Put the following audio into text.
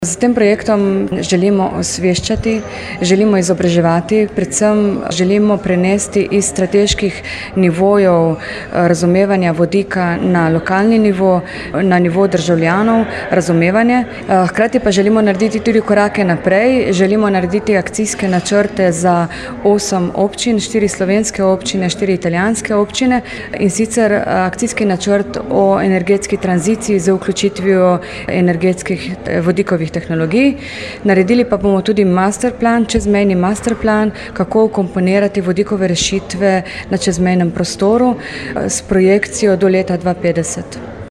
S tem projektom želimo osveščati, želimo izobraževati, predvsem želimo prenesti iz strateških nivojev razumevanja vodika na lokalni nivo, na nivo državljanov, razumevanje. Hkrati pa želimo narediti tudi korake naprej, želimo narediti akcijske načrte za 8 občin, 4 slovenske občine, 4 italijanske občine, in sicer akcijski načrt o energetski tranziciji z vključitvijo energetskih vodikovih tehnologij. Naredili pa bomo tudi masterplan, čezmejni masterplan, kako komponirati vodikove rešitve na čezmejnem prostoru s projekcijo do leta 2050.